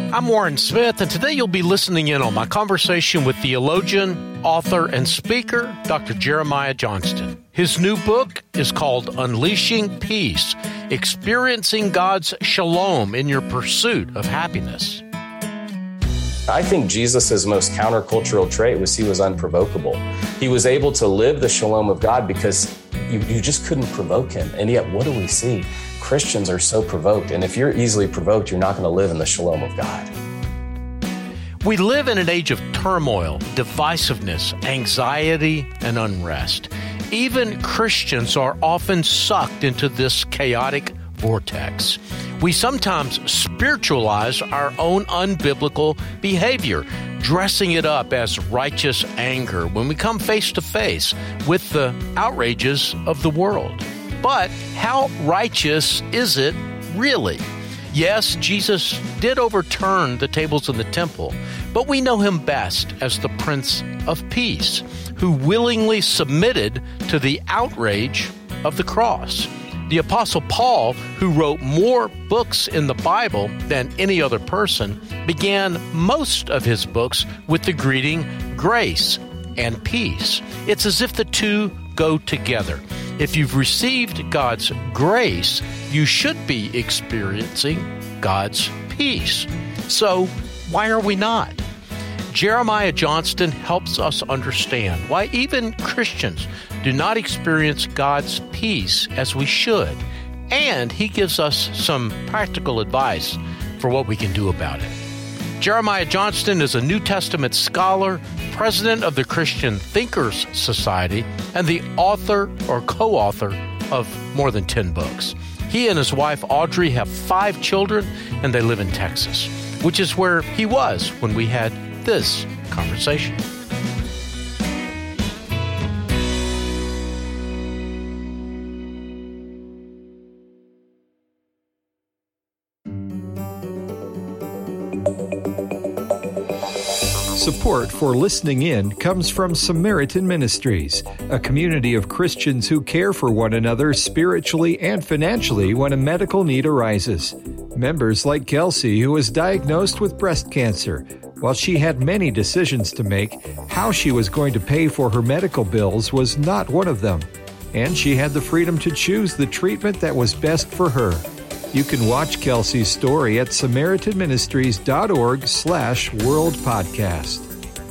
I'm Warren Smith, and today you'll be listening in on my conversation with theologian, author, and speaker, Dr. Jeremiah Johnston. His new book is called Unleashing Peace, Experiencing God's Shalom in Your Pursuit of Happiness. I think Jesus' most countercultural trait was he was unprovocable. He was able to live the shalom of God because you just couldn't provoke him. And yet, what do we see? Christians are so provoked. And if you're easily provoked, you're not going to live in the shalom of God. We live in an age of turmoil, divisiveness, anxiety, and unrest. Even Christians are often sucked into this chaotic vortex. We sometimes spiritualize our own unbiblical behavior, dressing it up as righteous anger when we come face to face with the outrages of the world. But how righteous is it really? Yes, Jesus did overturn the tables in the temple, but we know him best as the Prince of Peace, who willingly submitted to the outrage of the cross. The Apostle Paul, who wrote more books in the Bible than any other person, began most of his books with the greeting grace and peace. It's as if the two go together. If you've received God's grace, you should be experiencing God's peace. So, why are we not? Jeremiah Johnston helps us understand why even Christians do not experience God's peace as we should, and he gives us some practical advice for what we can do about it. Jeremiah Johnston is a New Testament scholar, president of the Christian Thinkers Society, and the author or co-author of more than 10 books. He and his wife Audrey have 5 children, and they live in Texas, which is where he was when we had this conversation. Support for listening in comes from Samaritan Ministries, a community of Christians who care for one another spiritually and financially when a medical need arises. Members like Kelsey, who was diagnosed with breast cancer. While she had many decisions to make, how she was going to pay for her medical bills was not one of them. And she had the freedom to choose the treatment that was best for her. You can watch Kelsey's story at SamaritanMinistries.org/World Podcast.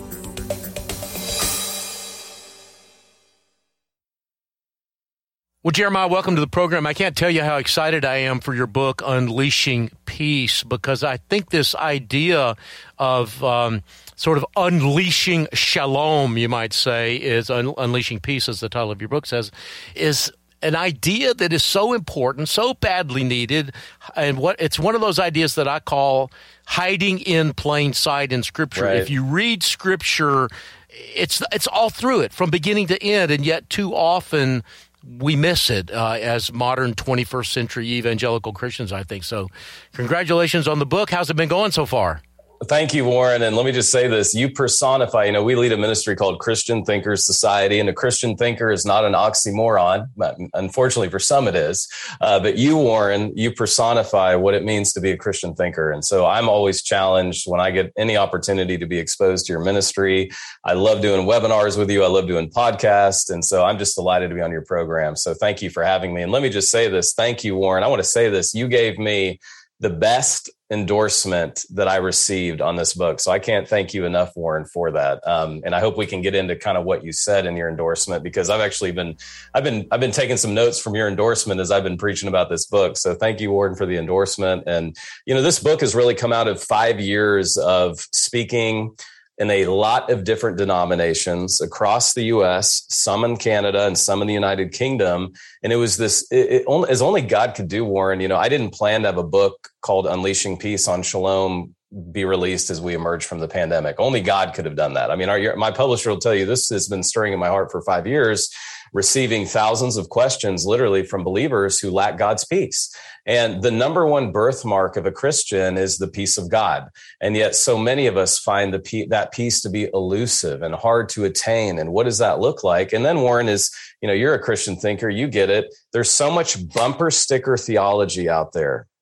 Well, Jeremiah, welcome to the program. I can't tell you how excited I am for your book, Unleashing Peace, because I think this idea of sort of unleashing shalom, you might say, is Unleashing Peace, as the title of your book says, is an idea that is so important, so badly needed, and it's one of those ideas that I call hiding in plain sight in Scripture. Right. If you read Scripture, it's all through it, from beginning to end, and yet too often we miss it as modern 21st century evangelical Christians, I think. So congratulations on the book. How's it been going so far? Thank you, Warren. And let me just say this. You personify, we lead a ministry called Christian Thinkers Society, and a Christian thinker is not an oxymoron. Unfortunately, for some it is. But you, Warren, you personify what it means to be a Christian thinker. And so I'm always challenged when I get any opportunity to be exposed to your ministry. I love doing webinars with you. I love doing podcasts. And so I'm just delighted to be on your program. So thank you for having me. And let me just say this. Thank you, Warren. I want to say this. You gave me the best endorsement that I received on this book. So I can't thank you enough, Warren, for that. And I hope we can get into kind of what you said in your endorsement, because I've actually been taking some notes from your endorsement as I've been preaching about this book. So thank you, Warren, for the endorsement. And, this book has really come out of 5 years of speaking in a lot of different denominations across the U.S., some in Canada and some in the United Kingdom. And it was as only God could do, Warren. I didn't plan to have a book called Unleashing Peace on Shalom be released as we emerge from the pandemic. Only God could have done that. I mean, my publisher will tell you this has been stirring in my heart for 5 years, receiving thousands of questions literally from believers who lack God's peace. And the number one birthmark of a Christian is the peace of God. And yet so many of us find that peace to be elusive and hard to attain. And what does that look like? And then Warren is, you're a Christian thinker, you get it. There's so much bumper sticker theology out there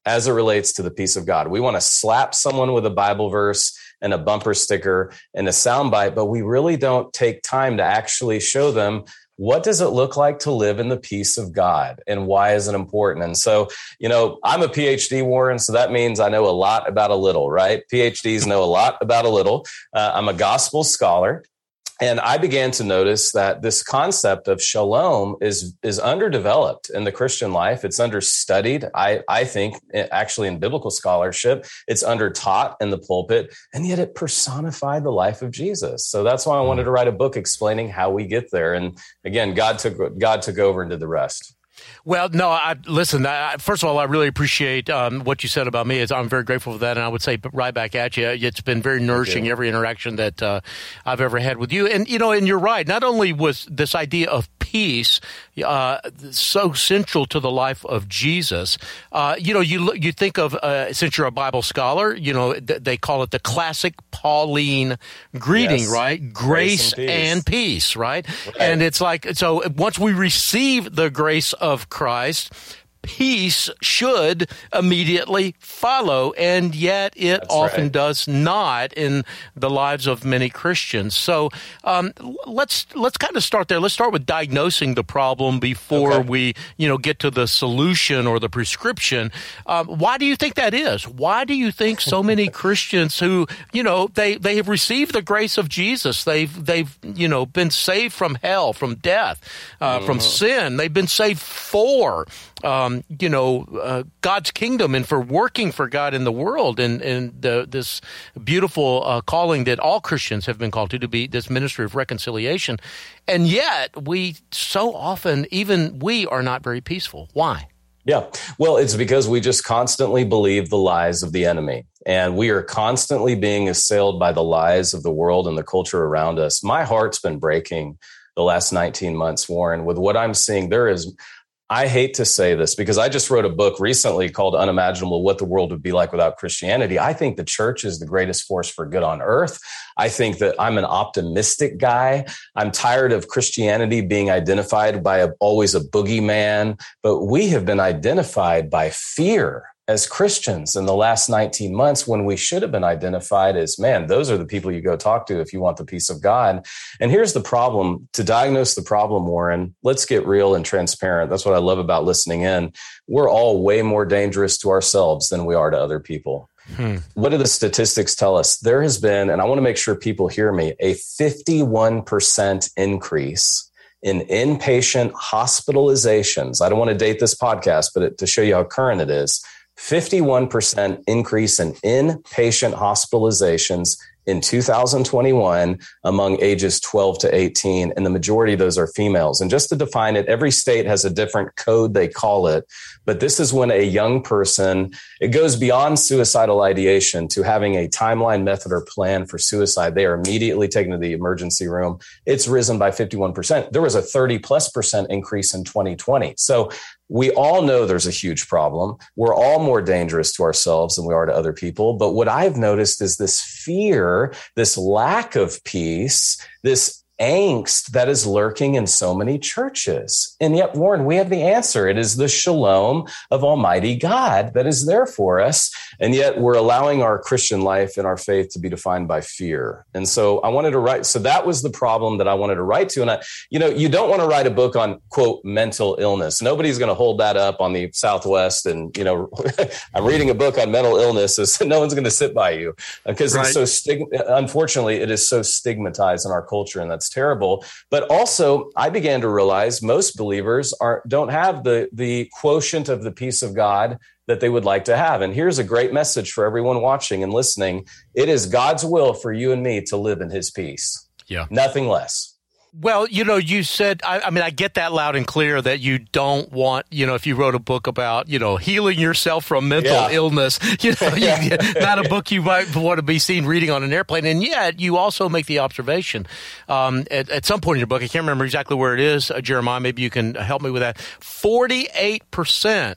as it relates to the peace of God. We want to slap someone with a Bible verse and a bumper sticker and a soundbite, but we really don't take time to actually show them what does it look like to live in the peace of God and why is it important? And so, I'm a PhD, Warren, so that means I know a lot about a little, right? PhDs know a lot about a little. I'm a gospel scholar. And I began to notice that this concept of shalom is underdeveloped in the Christian life. It's understudied, I think, actually in biblical scholarship. It's undertaught in the pulpit, and yet it personified the life of Jesus. So that's why I wanted to write a book explaining how we get there. And again, God took over and did the rest. Well, no, listen, first of all, I really appreciate what you said about me. I'm very grateful for that, and I would say right back at you. It's been very nourishing, every interaction that I've ever had with you. And, and you're right. Not only was this idea of peace so central to the life of Jesus, you think of, since you're a Bible scholar, they call it the classic Pauline greeting, yes. Right? Grace and peace, right? And it's like, so once we receive the grace of Christ, peace should immediately follow, and yet it often does not in the lives of many Christians. So let's kind of start there. Let's start with diagnosing the problem before we get to the solution or the prescription. Why do you think that is? Why do you think so many Christians who they have received the grace of Jesus, they've been saved from hell, from death, from sin, they've been saved for God's kingdom and for working for God in the world, and this beautiful calling that all Christians have been called to be this ministry of reconciliation. And yet we so often, even we are not very peaceful. Why? Yeah. Well, it's because we just constantly believe the lies of the enemy, and we are constantly being assailed by the lies of the world and the culture around us. My heart's been breaking the last 19 months, Warren, with what I'm seeing. I hate to say this because I just wrote a book recently called Unimaginable: What the World Would Be Like Without Christianity. I think the church is the greatest force for good on earth. I think that I'm an optimistic guy. I'm tired of Christianity being identified by always a boogeyman, but we have been identified by fear as Christians in the last 19 months, when we should have been identified as, man, those are the people you go talk to if you want the peace of God. And here's the problem. To diagnose the problem, Warren, let's get real and transparent. That's what I love about listening in. We're all way more dangerous to ourselves than we are to other people. What do the statistics tell us? There has been, and I want to make sure people hear me, a 51% increase in inpatient hospitalizations. I don't want to date this podcast, but to show you how current it is, 51% increase in inpatient hospitalizations in 2021 among ages 12 to 18, and the majority of those are females. And just to define it, every state has a different code they call it, but this is when a young person, it goes beyond suicidal ideation to having a timeline, method, or plan for suicide. They are immediately taken to the emergency room. It's risen by 51%. There was a 30+% increase in 2020. So we all know there's a huge problem. We're all more dangerous to ourselves than we are to other people. But what I've noticed is this fear, this lack of peace, this angst that is lurking in so many churches. And yet, Warren, we have the answer. It is the shalom of Almighty God that is there for us. And yet we're allowing our Christian life and our faith to be defined by fear. And so I wanted to write, so that was the problem that I wanted to write to. And you don't want to write a book on, quote, mental illness. Nobody's going to hold that up on the Southwest. And, I'm reading a book on mental illness. So no one's going to sit by you because It's so unfortunately, it is so stigmatized in our culture, and that's terrible. But also, I began to realize most believers don't have the quotient of the peace of God that they would like to have. And here's a great message for everyone watching and listening. It is God's will for you and me to live in his peace. Yeah. Nothing less. Well, you said, I get that loud and clear that you don't want, if you wrote a book about, healing yourself from mental illness, not a book you might want to be seen reading on an airplane. And yet you also make the observation at some point in your book, I can't remember exactly where it is, Jeremiah, maybe you can help me with that. 48%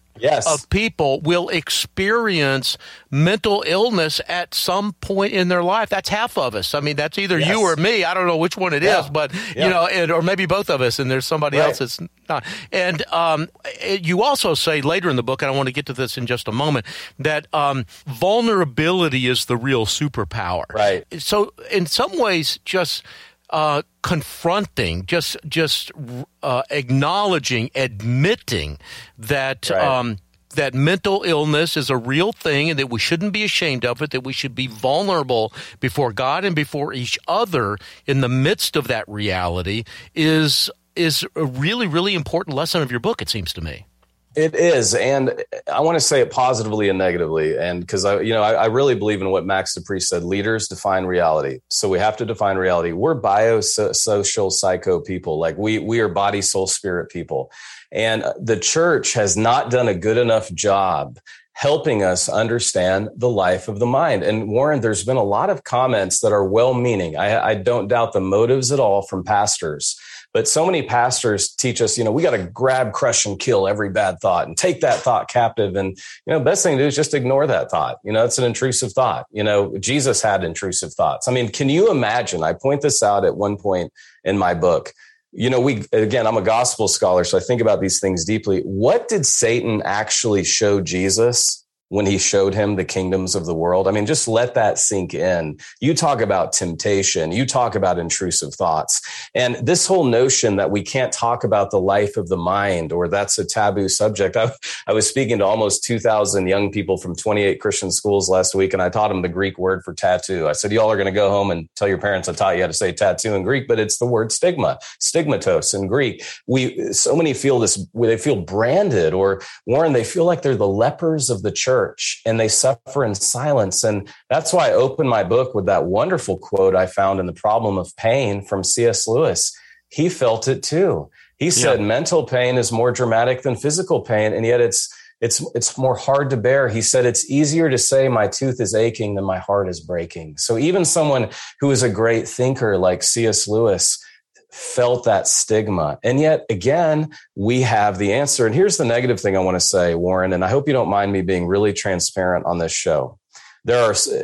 of people will experience mental illness at some point in their life. That's half of us. I mean, that's either you or me. I don't know which one it is, but you know, or maybe both of us. And there's somebody else that's not. And you also say later in the book, and I want to get to this in just a moment, that vulnerability is the real superpower. Right. So in some ways, just confronting, just acknowledging, admitting that that mental illness is a real thing and that we shouldn't be ashamed of it, that we should be vulnerable before God and before each other in the midst of that reality is a really, really important lesson of your book, it seems to me. It is, and I want to say it positively and negatively, and because I really believe in what Max De Pree said: leaders define reality. So we have to define reality. We're biosocial psycho people, like we are body, soul, spirit people, and the church has not done a good enough job helping us understand the life of the mind. And Warren, there's been a lot of comments that are well-meaning. I don't doubt the motives at all from pastors. But so many pastors teach us, we got to grab, crush, and kill every bad thought and take that thought captive. And, best thing to do is just ignore that thought. It's an intrusive thought. Jesus had intrusive thoughts. I mean, can you imagine? I point this out at one point in my book. I'm a gospel scholar, so I think about these things deeply. What did Satan actually show Jesus when he showed him the kingdoms of the world? I mean, just let that sink in. You talk about temptation. You talk about intrusive thoughts. And this whole notion that we can't talk about the life of the mind, or that's a taboo subject. I was speaking to almost 2,000 young people from 28 Christian schools last week, and I taught them the Greek word for tattoo. I said, y'all are going to go home and tell your parents I taught you how to say tattoo in Greek, but it's the word stigma, stigmatos in Greek. So many feel this, they feel branded, or Warren, they feel like they're the lepers of the church. And they suffer in silence. And that's why I opened my book with that wonderful quote I found in The Problem of Pain from C.S. Lewis. He felt it too. He said mental pain is more dramatic than physical pain, and yet it's more hard to bear. He said it's easier to say my tooth is aching than my heart is breaking. So even someone who is a great thinker like C.S. Lewis felt that stigma. And yet, again, we have the answer. And here's the negative thing I want to say, Warren, and I hope you don't mind me being really transparent on this show. There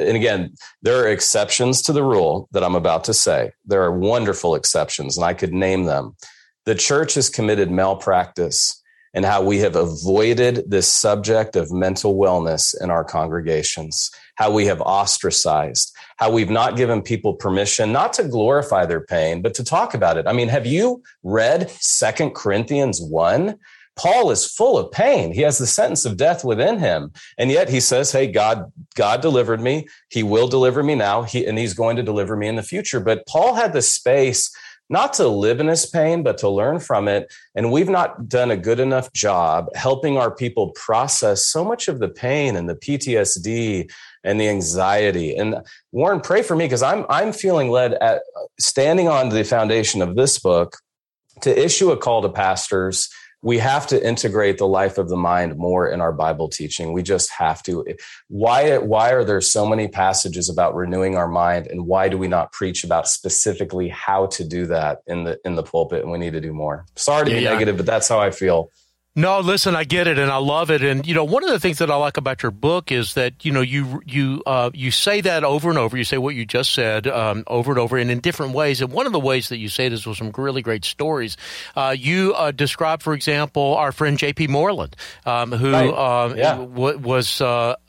are exceptions to the rule that I'm about to say. There are wonderful exceptions, and I could name them. The church has committed malpractice in how we have avoided this subject of mental wellness in our congregations, how we have ostracized, how we've not given people permission not to glorify their pain, but to talk about it. I mean, have you read 2 Corinthians 1? Paul is full of pain. He has the sentence of death within him. And yet he says, hey, God delivered me. He will deliver me now. And he's going to deliver me in the future. But Paul had the space not to live in his pain, but to learn from it. And we've not done a good enough job helping our people process so much of the pain and the PTSD and the anxiety. And Warren, pray for me, because I'm feeling led, at standing on the foundation of this book, to issue a call to pastors. We have to integrate the life of the mind more in our Bible teaching. We just have to. Why are there so many passages about renewing our mind, and why do we not preach about specifically how to do that in the pulpit? And we need to do more. Sorry to be negative, but that's how I feel. No, listen, I get it, and I love it. And, one of the things that I like about your book is that, you say that over and over. You say what you just said over and over, and in different ways. And one of the ways that you say this with some really great stories. You describe, for example, our friend J.P. Moreland, who was,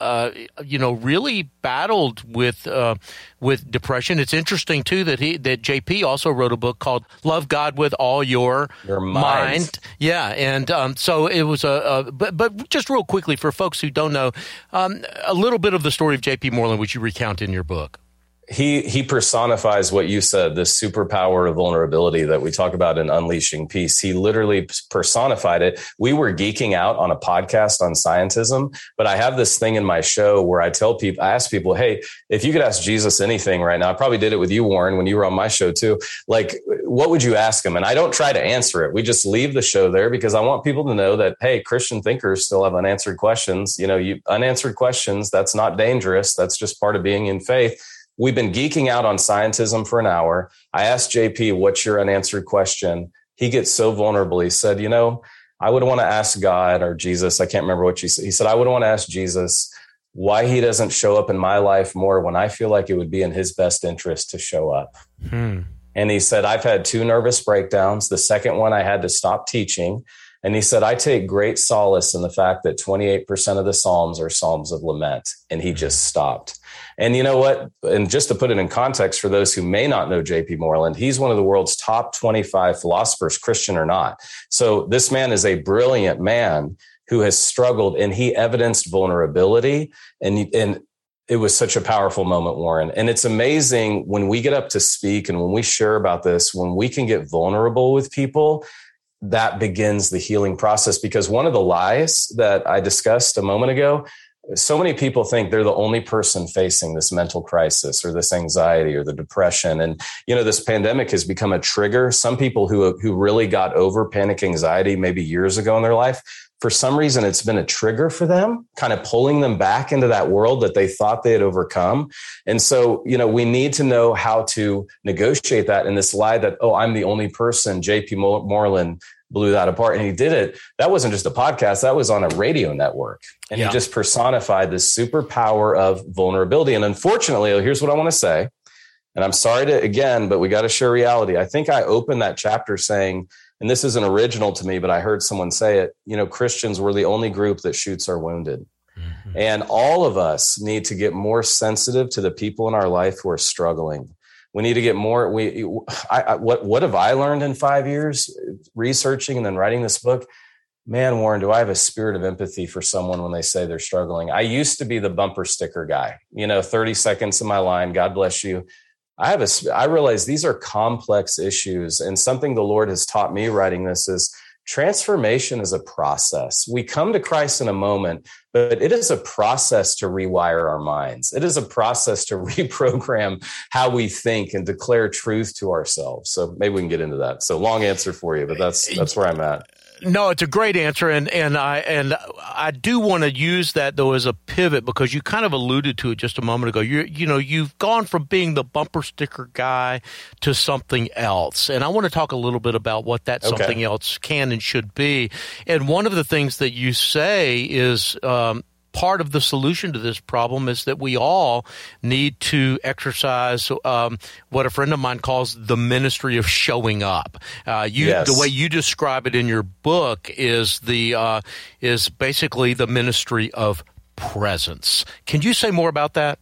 really battled with depression. It's interesting, too, that J.P. also wrote a book called Love God with All Your Mind. Yeah, and so it was but just real quickly for folks who don't know, a little bit of the story of J.P. Moreland, which you recount in your book. He personifies what you said, this superpower of vulnerability that we talk about in Unleashing Peace. He literally personified it. We were geeking out on a podcast on scientism, but I have this thing in my show where I ask people, hey, if you could ask Jesus anything right now, I probably did it with you, Warren, when you were on my show too. Like, what would you ask him? And I don't try to answer it. We just leave the show there because I want people to know that, hey, Christian thinkers still have unanswered questions. Unanswered questions, that's not dangerous. That's just part of being in faith. We've been geeking out on scientism for an hour. I asked JP, what's your unanswered question? He gets so vulnerable. He said, I would want to ask God or Jesus. I can't remember what you said. He said, I would want to ask Jesus why he doesn't show up in my life more when I feel like it would be in his best interest to show up. And he said, I've had 2 nervous breakdowns. The second one, I had to stop teaching. And he said, I take great solace in the fact that 28% of the Psalms are Psalms of lament. And he just stopped. And you know what? And just to put it in context for those who may not know J.P. Moreland, he's one of the world's top 25 philosophers, Christian or not. So this man is a brilliant man who has struggled, and he evidenced vulnerability. And it was such a powerful moment, Warren. And it's amazing when we get up to speak and when we share about this, when we can get vulnerable with people, that begins the healing process. Because one of the lies that I discussed a moment ago, so many people think they're the only person facing this mental crisis or this anxiety or the depression. And, this pandemic has become a trigger. Some people who really got over panic anxiety maybe years ago in their life, for some reason, it's been a trigger for them, kind of pulling them back into that world that they thought they had overcome. And so, we need to know how to negotiate that. And this lie that, I'm the only person, J.P. Moreland blew that apart. And he did it. That wasn't just a podcast. That was on a radio network. And he just personified this superpower of vulnerability. And unfortunately, here's what I want to say. And I'm sorry but we got to share reality. I think I opened that chapter saying, and this isn't original to me, but I heard someone say it, Christians were the only group that shoots our wounded. Mm-hmm. And all of us need to get more sensitive to the people in our life who are struggling. We need to get more. What have I learned in 5 years researching and then writing this book? Man, Warren, do I have a spirit of empathy for someone when they say they're struggling? I used to be the bumper sticker guy, 30 seconds in my line. God bless you. I realize these are complex issues, and something the Lord has taught me writing this is transformation is a process. We come to Christ in a moment, but it is a process to rewire our minds. It is a process to reprogram how we think and declare truth to ourselves. So maybe we can get into that. So long answer for you, but that's where I'm at. No, it's a great answer, and I do want to use that though as a pivot, because you kind of alluded to it just a moment ago. You've gone from being the bumper sticker guy to something else, and I want to talk a little bit about what that something else can and should be. And one of the things that you say is part of the solution to this problem is that we all need to exercise what a friend of mine calls the ministry of showing up. The way you describe it in your book is basically the ministry of presence. Can you say more about that?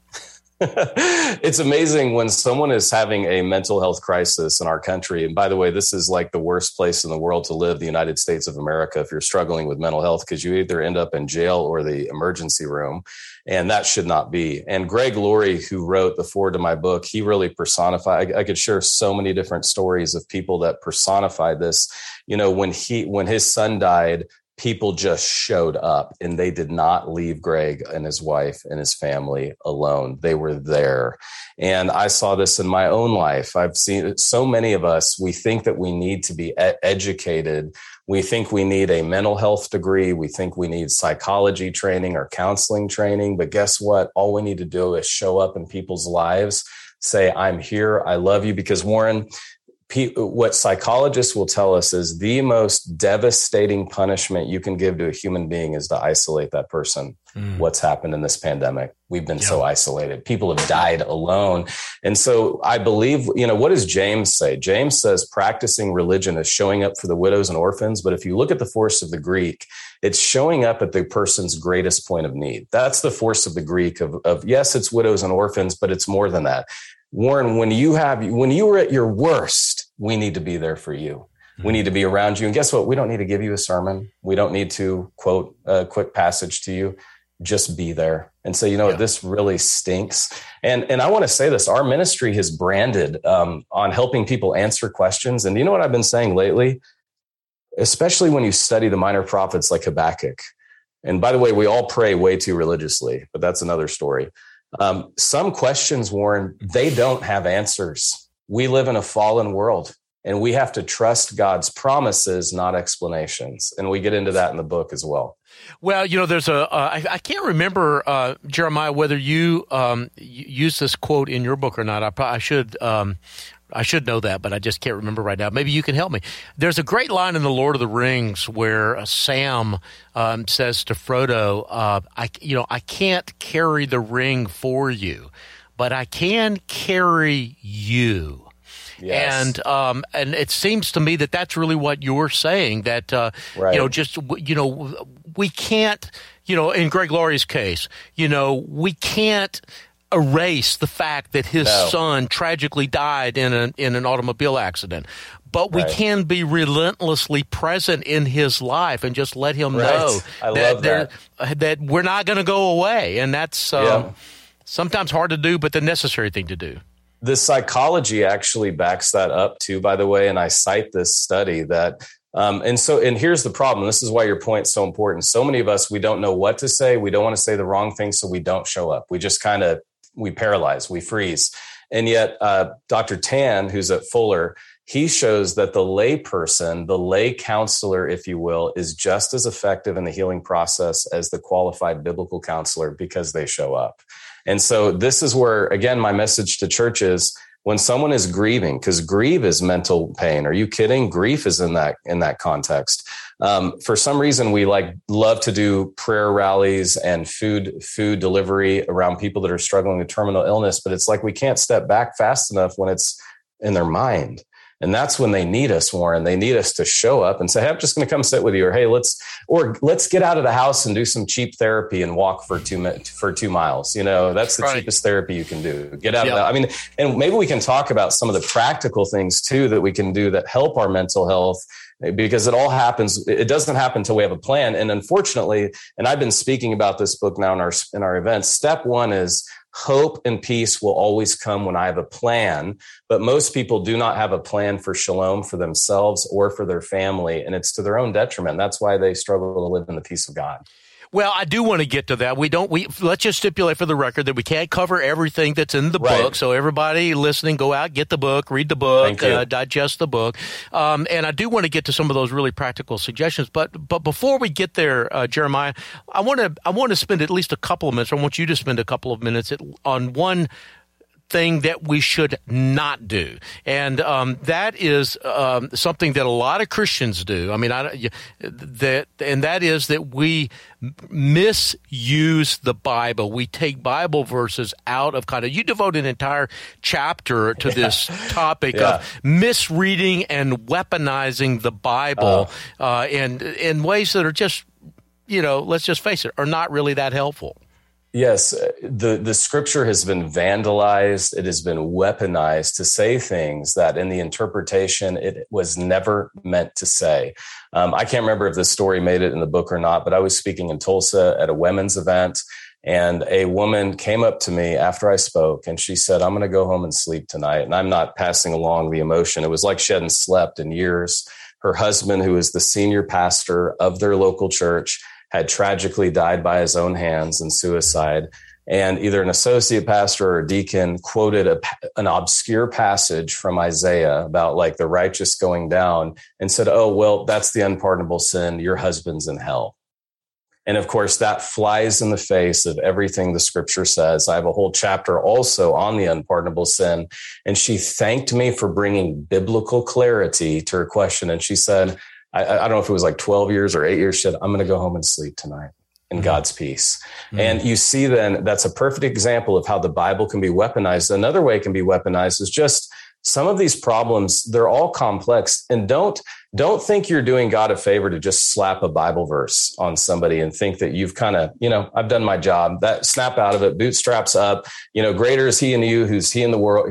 It's amazing when someone is having a mental health crisis in our country. And by the way, this is like the worst place in the world to live, the United States of America, if you're struggling with mental health, because you either end up in jail or the emergency room. And that should not be. And Greg Laurie, who wrote the foreword to my book, he really personified. I could share so many different stories of people that personified this. When his son died, people just showed up, and they did not leave Greg and his wife and his family alone. They were there. And I saw this in my own life. I've seen it. So many of us, we think that we need to be educated. We think we need a mental health degree. We think we need psychology training or counseling training. But guess what? All we need to do is show up in people's lives, say, I'm here. I love you. Because Warren, what psychologists will tell us is the most devastating punishment you can give to a human being is to isolate that person. What's happened in this pandemic? We've been so isolated. People have died alone. And so I believe, what does James say? James says practicing religion is showing up for the widows and orphans. But if you look at the force of the Greek, it's showing up at the person's greatest point of need. That's the force of the Greek of yes, it's widows and orphans, but it's more than that. Warren, when you were at your worst, we need to be there for you. We need to be around you. And guess what? We don't need to give you a sermon. We don't need to quote a quick passage to you. Just be there and say, this really stinks. And I want to say this, our ministry has branded on helping people answer questions. And you know what I've been saying lately? Especially when you study the minor prophets like Habakkuk. And by the way, we all pray way too religiously, but that's another story. Some questions, Warren, they don't have answers. We live in a fallen world, and we have to trust God's promises, not explanations. And we get into that in the book as well. Well, there's I can't remember, Jeremiah, whether you use this quote in your book or not. I should I should know that, but I just can't remember right now. Maybe you can help me. There's a great line in The Lord of the Rings where Sam says to Frodo, I can't carry the ring for you, but I can carry you. Yes. And it seems to me that that's really what you're saying, that, we can't, in Greg Laurie's case, we can't erase the fact that his son tragically died in an automobile accident. But we can be relentlessly present in his life and just let him know that we're not going to go away. And that's sometimes hard to do, but the necessary thing to do. The psychology actually backs that up too, by the way. And I cite this study that, and here's the problem. This is why your point's so important. So many of us, we don't know what to say. We don't want to say the wrong thing, so we don't show up. We just we paralyze, we freeze. And yet Dr. Tan, who's at Fuller, he shows that the lay person, the lay counselor, if you will, is just as effective in the healing process as the qualified biblical counselor because they show up. And so this is where, again, my message to church is when someone is grieving, because grief is mental pain. Are you kidding? Grief is in that context. For some reason, we love to do prayer rallies and food delivery around people that are struggling with terminal illness, but it's like we can't step back fast enough when it's in their mind. And that's when they need us, Warren. They need us to show up and say, hey, I'm just going to come sit with you, or hey, let's get out of the house and do some cheap therapy and walk for 2 miles. That's the cheapest therapy you can do. Get out of that. I mean, and maybe we can talk about some of the practical things too that we can do that help our mental health, because it all happens. It doesn't happen until we have a plan. And unfortunately, and I've been speaking about this book now in our events, step one is hope and peace will always come when I have a plan, but most people do not have a plan for shalom for themselves or for their family, and it's to their own detriment. That's why they struggle to live in the peace of God. Well, I do want to get to that. Let's just stipulate for the record that we can't cover everything that's in the book. So everybody listening, go out, get the book, read the book, digest the book. And I do want to get to some of those really practical suggestions. But before we get there, Jeremiah, I want to spend at least a couple of minutes. I want you to spend a couple of minutes on one thing that we should not do. And that is something that a lot of Christians do. I mean, that is that we misuse the Bible. We take Bible verses out of context. You devote an entire chapter to this topic of misreading and weaponizing the Bible and in ways that are just, let's just face it, are not really that helpful. Yes, the scripture has been vandalized. It has been weaponized to say things that in the interpretation it was never meant to say. I can't remember if this story made it in the book or not, but I was speaking in Tulsa at a women's event, and a woman came up to me after I spoke, and she said, I'm going to go home and sleep tonight. And I'm not passing along the emotion. It was like she hadn't slept in years. Her husband, who is the senior pastor of their local church, had tragically died by his own hands in suicide. And either an associate pastor or a deacon quoted an obscure passage from Isaiah about the righteous going down and said, oh, well, that's the unpardonable sin. Your husband's in hell. And of course, that flies in the face of everything the scripture says. I have a whole chapter also on the unpardonable sin. And she thanked me for bringing biblical clarity to her question. And she said, I don't know if it was 12 years or 8 years, she said, I'm going to go home and sleep tonight in God's peace. And you see then that's a perfect example of how the Bible can be weaponized. Another way it can be weaponized is just some of these problems, they're all complex. And don't think you're doing God a favor to just slap a Bible verse on somebody and think that you've kind of, I've done my job. That snap out of it, bootstraps up, greater is he in you, who's he in the world.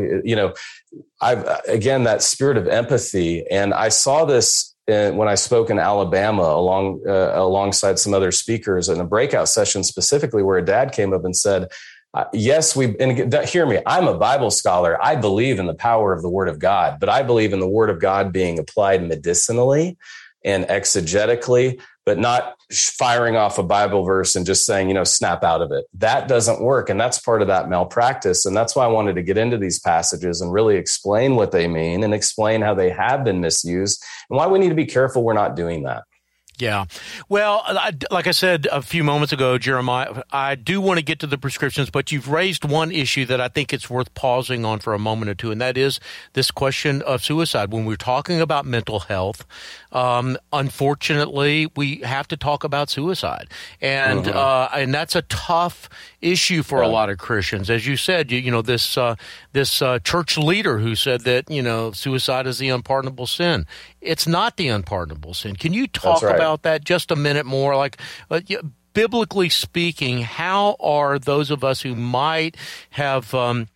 Again, that spirit of empathy. And I saw this when I spoke in Alabama alongside some other speakers in a breakout session specifically, where a dad came up and said, yes, hear me, I'm a Bible scholar. I believe in the power of the Word of God, but I believe in the Word of God being applied medicinally and exegetically, but not firing off a Bible verse and just saying, snap out of it. That doesn't work. And that's part of that malpractice. And that's why I wanted to get into these passages and really explain what they mean and explain how they have been misused and why we need to be careful we're not doing that. Yeah. Well, like I said a few moments ago, Jeremiah, I do want to get to the prescriptions, but you've raised one issue that I think it's worth pausing on for a moment or two, and that is this question of suicide. When we're talking about mental health, unfortunately, we have to talk about suicide. And and that's a tough issue for a lot of Christians. As you said, this church leader who said that, suicide is the unpardonable sin. It's not the unpardonable sin. Can you talk about that just a minute more? Like, biblically speaking, how are those of us who might have,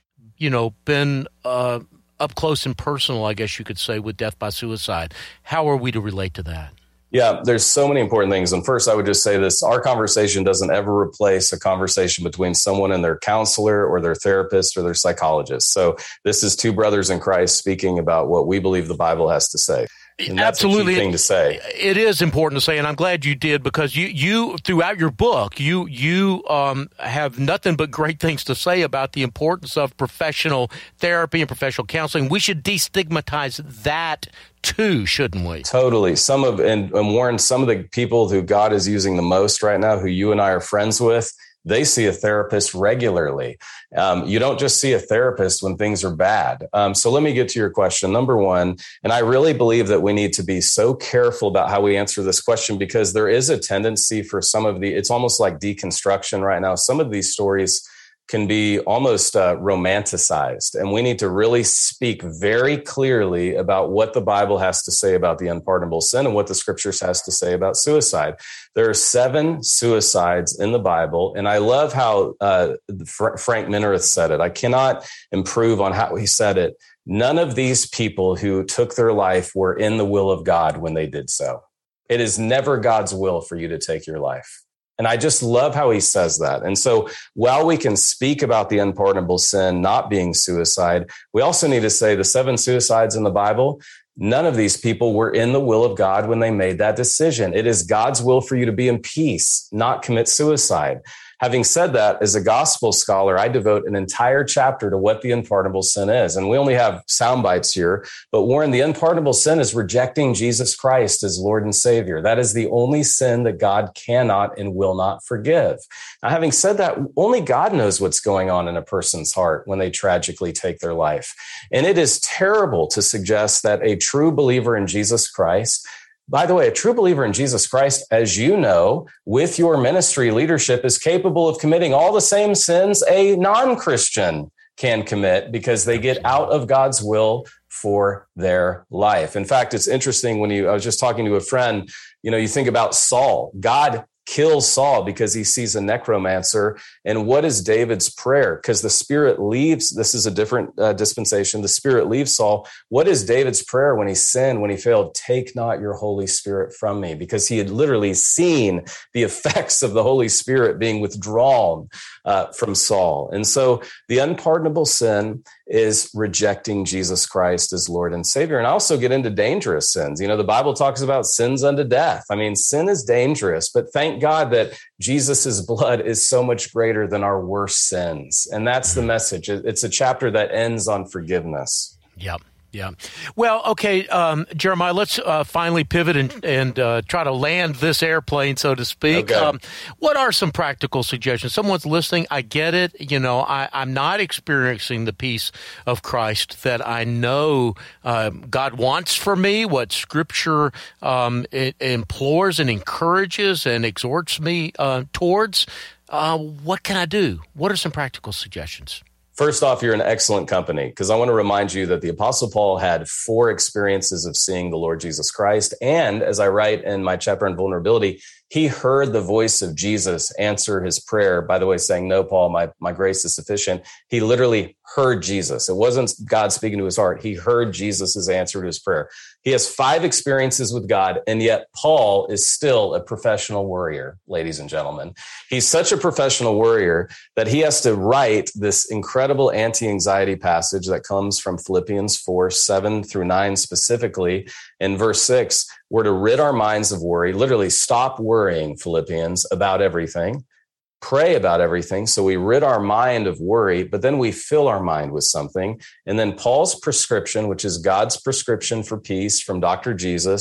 been up close and personal, I guess you could say, with death by suicide, how are we to relate to that? Yeah, there's so many important things. And first, I would just say this. Our conversation doesn't ever replace a conversation between someone and their counselor or their therapist or their psychologist. So this is two brothers in Christ speaking about what we believe the Bible has to say. And that's absolutely a key thing to say. It is important to say, and I'm glad you did, because you throughout your book, you have nothing but great things to say about the importance of professional therapy and professional counseling. We should destigmatize that too, shouldn't we? Totally. And Warren, some of the people who God is using the most right now, who you and I are friends with, they see a therapist regularly. You don't just see a therapist when things are bad. So let me get to your question. Number one, and I really believe that we need to be so careful about how we answer this question, because there is a tendency for it's almost like deconstruction right now. Some of these stories can be almost romanticized. And we need to really speak very clearly about what the Bible has to say about the unpardonable sin and what the scriptures has to say about suicide. There are 7 suicides in the Bible. And I love how Frank Minirth said it. I cannot improve on how he said it. None of these people who took their life were in the will of God when they did so. It is never God's will for you to take your life. And I just love how he says that. And so while we can speak about the unpardonable sin not being suicide, we also need to say the 7 suicides in the Bible, none of these people were in the will of God when they made that decision. It is God's will for you to be in peace, not commit suicide. Having said that, as a gospel scholar, I devote an entire chapter to what the unpardonable sin is. And we only have sound bites here, but Warren, the unpardonable sin is rejecting Jesus Christ as Lord and Savior. That is the only sin that God cannot and will not forgive. Now, having said that, only God knows what's going on in a person's heart when they tragically take their life. And it is terrible to suggest that a true believer in Jesus Christ, by the way, a true believer in Jesus Christ, as you know, with your ministry leadership, is capable of committing all the same sins a non-Christian can commit because they get out of God's will for their life. In fact, it's interesting I was just talking to a friend, you think about Saul. God kills Saul because he sees a necromancer. And what is David's prayer? Because the Spirit leaves, this is a different dispensation, the Spirit leaves Saul. What is David's prayer when he sinned, when he failed? Take not your Holy Spirit from me, because he had literally seen the effects of the Holy Spirit being withdrawn from Saul. And so the unpardonable sin is rejecting Jesus Christ as Lord and Savior. And I also get into dangerous sins. The Bible talks about sins unto death. I mean, sin is dangerous, but thank God that Jesus's blood is so much greater than our worst sins. And that's the message. It's a chapter that ends on forgiveness. Yep. Yeah. Well, okay, Jeremiah, let's finally pivot and try to land this airplane, so to speak. Okay. What are some practical suggestions? Someone's listening. I get it. I'm not experiencing the peace of Christ that I know God wants for me, what Scripture it implores and encourages and exhorts me towards. What can I do? What are some practical suggestions? First off, you're in excellent company, because I want to remind you that the Apostle Paul had 4 experiences of seeing the Lord Jesus Christ. And as I write in my chapter on vulnerability, he heard the voice of Jesus answer his prayer, by the way, saying, no, Paul, my grace is sufficient. He literally heard Jesus. It wasn't God speaking to his heart. He heard Jesus' answer to his prayer. He has 5 experiences with God, and yet Paul is still a professional warrior, ladies and gentlemen. He's such a professional warrior that he has to write this incredible anti-anxiety passage that comes from Philippians 4:7-9 specifically. In verse 6, we're to rid our minds of worry, literally stop worrying, Philippians, about everything. Pray about everything. So we rid our mind of worry, but then we fill our mind with something. And then Paul's prescription, which is God's prescription for peace from Dr. Jesus,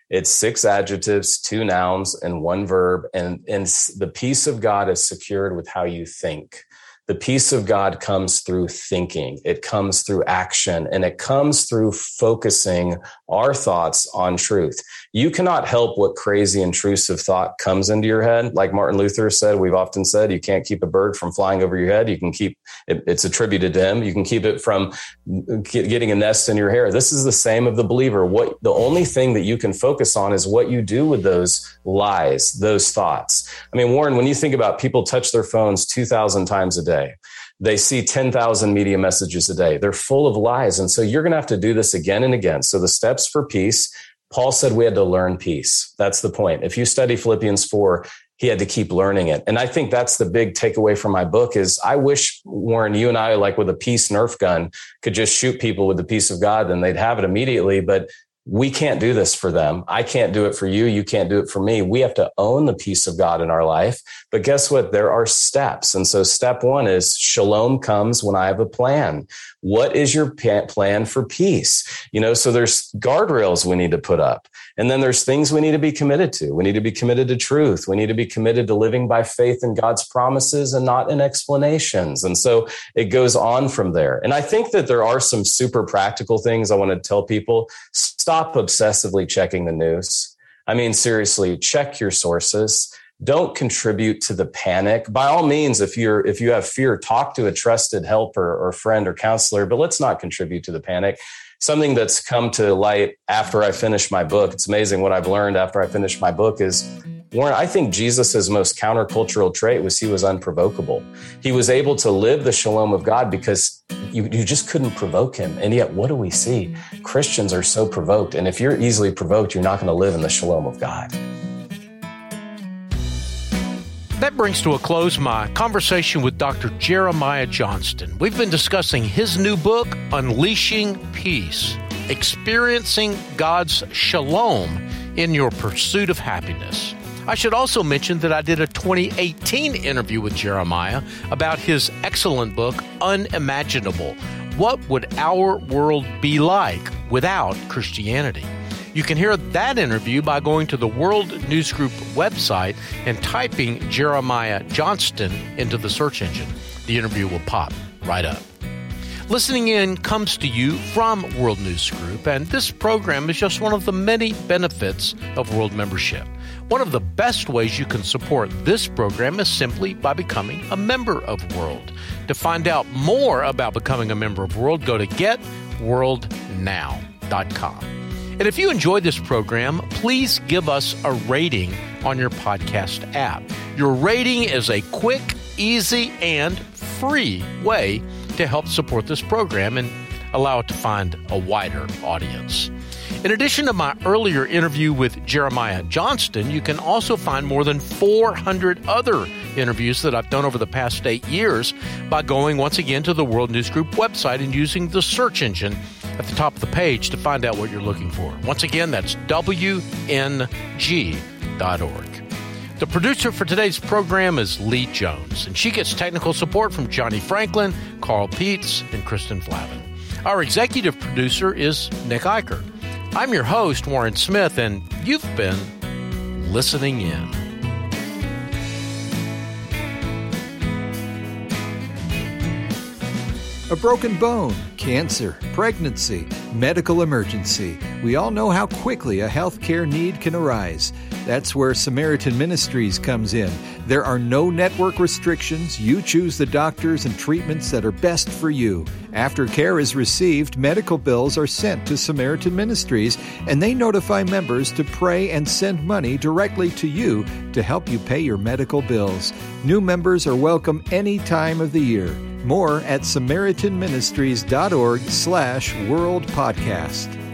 It's 6 adjectives, 2 nouns, and 1 verb. And the peace of God is secured with how you think. The peace of God comes through thinking. It comes through action, and it comes through focusing our thoughts on truth. You cannot help what crazy, intrusive thought comes into your head. Like Martin Luther said, we've often said, you can't keep a bird from flying over your head. You can keep it's attributed to him. You can keep it from getting a nest in your hair. This is the same of the believer. The only thing that you can focus on is what you do with those lies, those thoughts. I mean, Warren, when you think about people touch their phones 2,000 times a day, they see 10,000 media messages a day. They're full of lies. And so you're going to have to do this again and again. So the steps for peace, Paul said we had to learn peace. That's the point. If you study Philippians 4, he had to keep learning it. And I think that's the big takeaway from my book is I wish, Warren, you and I, like with a peace Nerf gun, could just shoot people with the peace of God and they'd have it immediately. But we can't do this for them. I can't do it for you. You can't do it for me. We have to own the peace of God in our life. But guess what? There are steps. And so step 1 is shalom comes when I have a plan. What is your plan for peace? So there's guardrails we need to put up. And then there's things we need to be committed to. We need to be committed to truth. We need to be committed to living by faith in God's promises and not in explanations. And so it goes on from there. And I think that there are some super practical things I want to tell people. Stop obsessively checking the news. I mean, seriously, check your sources. Don't contribute to the panic. By all means, if you have fear, talk to a trusted helper or friend or counselor, but let's not contribute to the panic. Something that's come to light after I finished my book, it's amazing what I've learned after I finished my book is, Warren, I think Jesus's most countercultural trait was he was unprovocable. He was able to live the shalom of God because you just couldn't provoke him. And yet, what do we see? Christians are so provoked. And if you're easily provoked, you're not going to live in the shalom of God. That brings to a close my conversation with Dr. Jeremiah Johnston. We've been discussing his new book, Unleashing Peace, Experiencing God's Shalom in Your Pursuit of Happiness. I should also mention that I did a 2018 interview with Jeremiah about his excellent book, Unimaginable. What would our world be like without Christianity? You can hear that interview by going to the World News Group website and typing Jeremiah Johnston into the search engine. The interview will pop right up. Listening In comes to you from World News Group, and this program is just one of the many benefits of World membership. One of the best ways you can support this program is simply by becoming a member of World. To find out more about becoming a member of World, go to getworldnow.com. And if you enjoyed this program, please give us a rating on your podcast app. Your rating is a quick, easy, and free way to help support this program and allow it to find a wider audience. In addition to my earlier interview with Jeremiah Johnston, you can also find more than 400 other interviews that I've done over the past 8 years by going once again to the World News Group website and using the search engine at the top of the page to find out what you're looking for. Once again, that's WNG.org. The producer for today's program is Lee Jones, and she gets technical support from Johnny Franklin, Carl Peets, and Kristen Flavin. Our executive producer is Nick Eicher. I'm your host, Warren Smith, and you've been listening in. A broken bone, cancer, pregnancy, medical emergency. We all know how quickly a healthcare need can arise. That's where Samaritan Ministries comes in. There are no network restrictions. You choose the doctors and treatments that are best for you. After care is received, medical bills are sent to Samaritan Ministries, and they notify members to pray and send money directly to you to help you pay your medical bills. New members are welcome any time of the year. More at SamaritanMinistries.org/World Podcast.